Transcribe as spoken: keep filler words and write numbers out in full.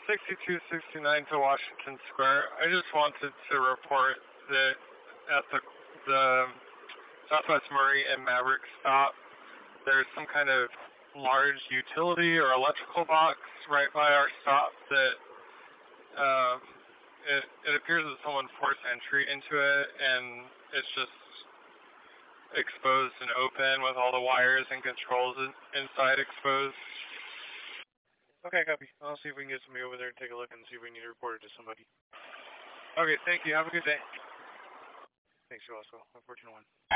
sixty-two sixty-nine to Washington Square. I just wanted to report that at the the Southwest Murray and Maverick stop, there's some kind of large utility or electrical box right by our stop that um, it, it appears that someone forced entry into it, and it's just exposed and open with all the wires and controls in, inside exposed. Okay, copy. I'll see if we can get somebody over there and take a look and see if we need to report it to somebody. Okay, thank you. Have a good day. Thanks, you also. fourteen oh one.